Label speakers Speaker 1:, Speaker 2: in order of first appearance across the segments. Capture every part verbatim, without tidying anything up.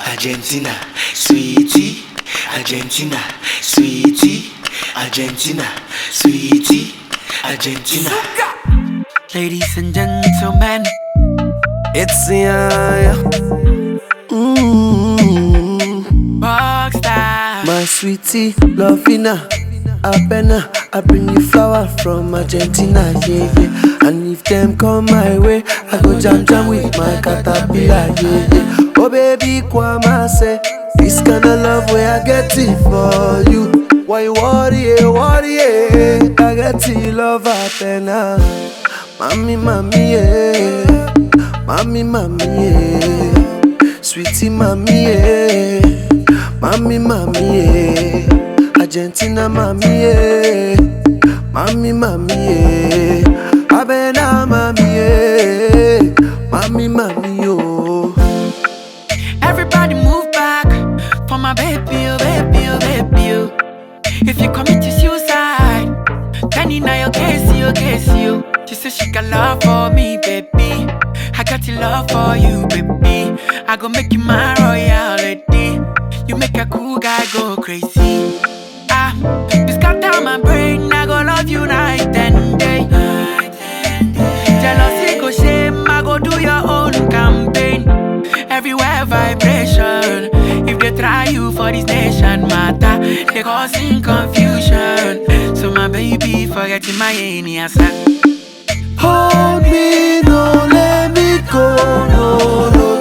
Speaker 1: Argentina, sweetie. Argentina, sweetie. Argentina, sweetie. Argentina.
Speaker 2: Ladies and gentlemen,
Speaker 3: It's yeah, mm,
Speaker 2: Rockstar.
Speaker 3: my sweetie, Lovina, Abena, I bring you flower from Argentina, yeah, yeah. And if them come my way, I go jam jam with my caterpillar, yeah, yeah. Oh baby, Kwama say, this kind of love where I get it for you. Why you worry, eh, worry, eh? I get it, love Abena. Mami, mami, yeah. Mami, mami, yeah. Sweetie, mami, yeah. Mami, mami, yeah. Argentina, mami, yeah. Mami, mami, yeah. Abena, mami, yeah. Mami, mami, oh.
Speaker 2: Everybody move back for my baby, oh baby, oh baby, oh. If you commit to suicide, then you know your case, your case, you. She said she got love for me, baby. I got your love for you, baby. I gon' make you my royalty. You make a cool guy go crazy. Ah, you scatter my brain. I go love you night and day. Jealousy go shame. I go do your own campaign. Everywhere vibration. If they try you for this nation matter, they causing confusion. So my baby, forgetting my answer.
Speaker 3: Hold me, don't let me go, no, no.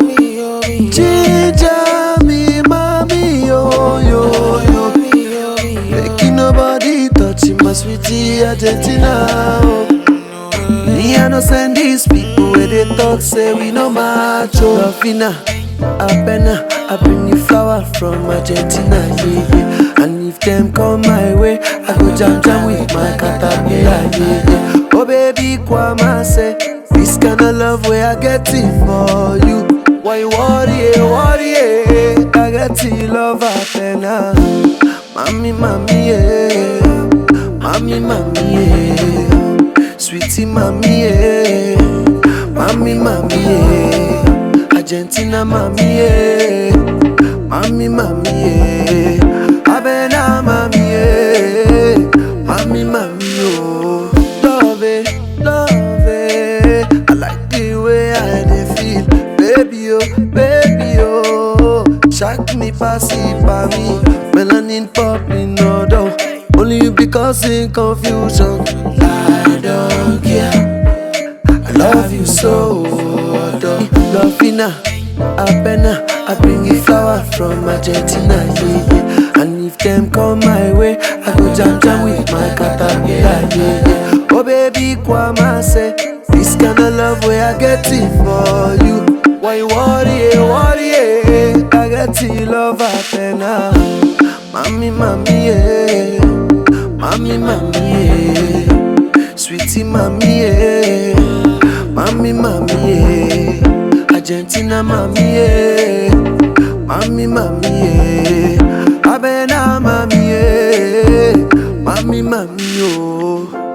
Speaker 3: Ginger me, mommy, yo, yo, yo. Making nobody touch my sweetie Argentina. Oh. Me, I no send these people where they talk, say we no macho. Lovina, Abena, I bring you flower from Argentina, yeah, yeah. And if them come my way, I go jam jam with my caterpillar, yeah, yeah. Oh baby, Kwama say, this kind of love where I get it for you. Why you worry, eh, worry, eh? I get it, love Abena. Mami, mami, yeah. Mami, mami, yeah. Sweetie, mami, yeah. Mami, mami, yeah. Argentina, mami, yeah. Mami, mami, yeah. Abena, mami, yeah. Mami, mami, oh. Love it, love it. I like the way I dey feel. Baby, oh, baby, oh. Shock me, pass it by me. Melanin popping, no doubt. Only you be causing confusion. I don't care. I love you so, though. Lovina, Abena, I bring you flower from Argentina, yeah, yeah. And if them come my way, I go jam jam with my caterpillar, yeah, yeah. Oh baby, Kwama say, this kind of love where I get it for you. Why you worry, eh, worry, eh? I get it, love Abena. Mami, mami, yeah. Mami, mami, yeah. Sweetie, mami, yeah. Mami, mami, yeah. Argentina, mami, yeah. Mami, mami, yeah. Abena, mami, yeah. Mami, mami, oh.